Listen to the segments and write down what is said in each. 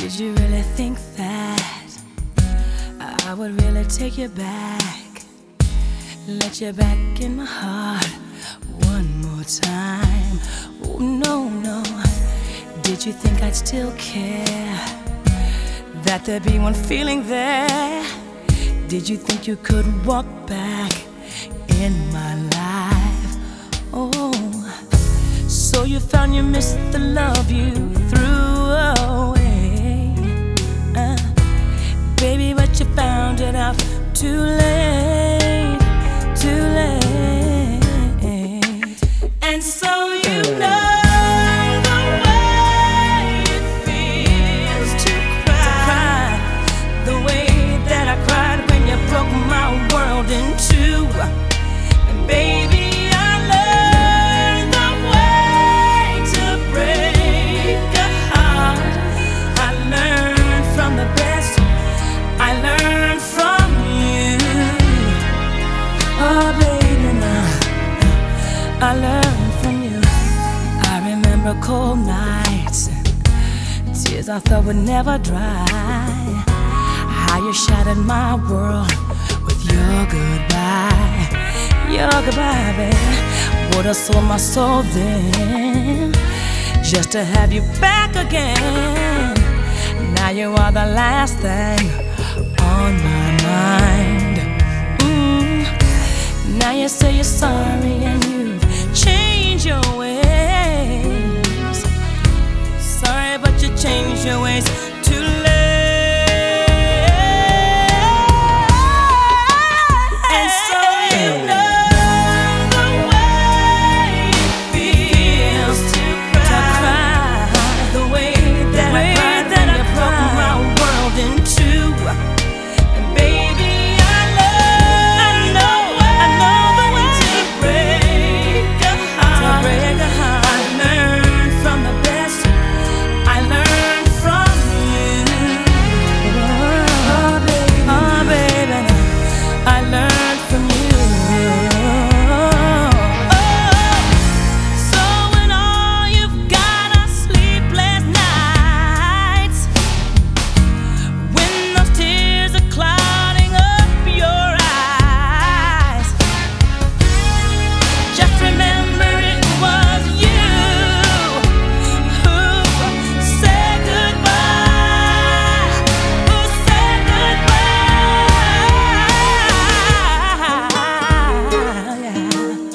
Did you really think that I would really take you back? Let you back in my heart one more time. Oh no, no. Did you think I'd still care? That there'd be one feeling there? Did you think you could walk back in my life? Oh, so you found you missed the love you threw away, baby, but you found it out too late, too late. And so you know the way it feels to cry, the way that I cried when you broke my world in two. And baby, I learned the way to break a heart. I learned from the best. I learned from you. Oh baby, now I learned from you. I remember cold nights, tears I thought would never dry. How you shattered my world with your goodbye. Your goodbye, baby. Would have sold my soul then, just to have you back again. Now you are the last thing on my mind. Now you say you're sorry and you've changed your ways. Sorry, but you changed your ways too late. And so you know the way it feels to cry, the way that I cried when you broke my world in two. And baby, I know the way to break a heart. I learned from the best. I learned from you. Oh baby, I learned from you. Oh, so when all you've got are sleepless nights, when those tears are clouding up your eyes, just remember it was you who said goodbye, who said goodbye. Yeah.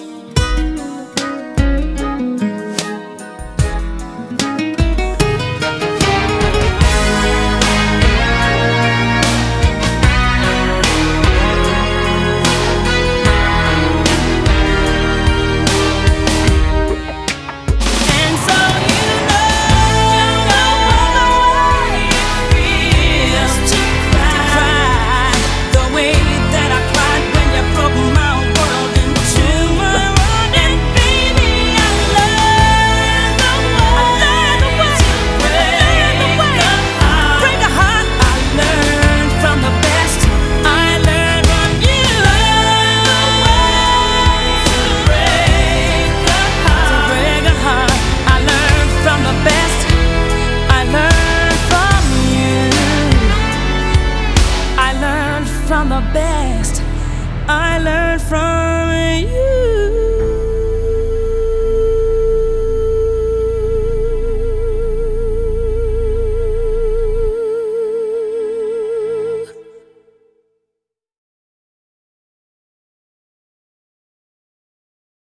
And so you know the way it feels to cry, the way that I cried when you broke my world in two. And baby, I learned the way to break a heart. I learned from the best. I learned from you. Break a heart. I learned from the best. I learned from you. I learned from the best. I learned from